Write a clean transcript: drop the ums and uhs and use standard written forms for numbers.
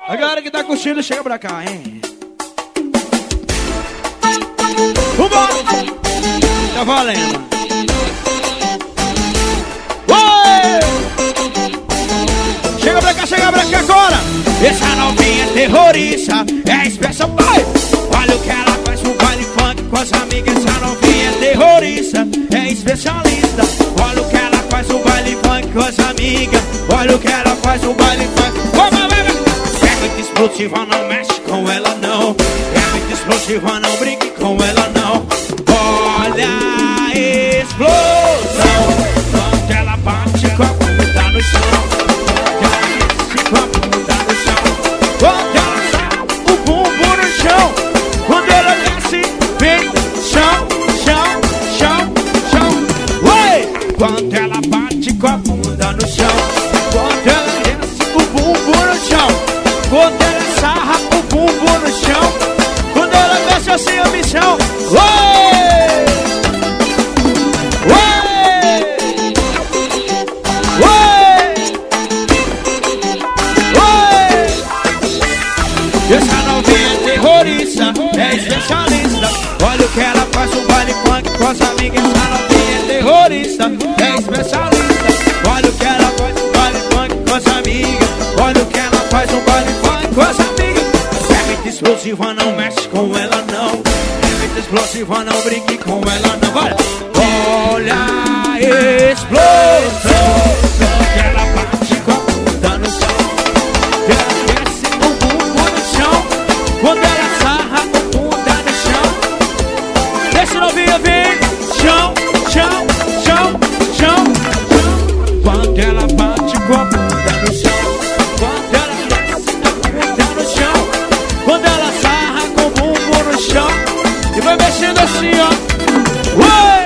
A galera que tá curtindo, chega pra cá, hein? Vambora! Tá valendo. Oi! Chega pra cá agora! Essa novinha é terrorista, é especial, pai! Olha o que ela faz no baile funk com as amigas. Essa novinha é terrorista, é especialista. Olha o que ela faz no baile funk com as amigas. Olha o que ela faz no baile funk. É muito explosiva, não mexe com ela não. É muito explosiva, não brinque com ela não. Olha a explosão, quando ela bate com a bunda no chão. Quando ela desce com a bunda no chão. Quando ela dá o bumbum no chão. Quando ela desce, vem chão, chão, chão, chão. Oi! Quando ela bate com a bunda no chão. Quando ela desce o bumbum no chão. Quando ela sarra o bumbum no chão. Quando ela desce assim a missão. Oi! Essa novinha é terrorista, é especialista. Olha o que ela faz no baile funk com as amigas. Essa novinha é terrorista, é especialista. Olha o que ela faz no baile funk com as amigas. Olha o que ela faz no baile funk com as amigas. É muito explosiva, não mexe com ela não. É muito explosiva, não brinque com ela não. Olha, olha a explosão, que ela bate com a bunda no chão. Quando ela sarra a bunda no chão. Desce novinha, vem chão, chão, chão, chão. Quando ela bate com a bunda no chão. Quando ela desce a bunda no chão. Quando ela sarra com o bumbum no chão. E vai mexendo assim, ó. Uou!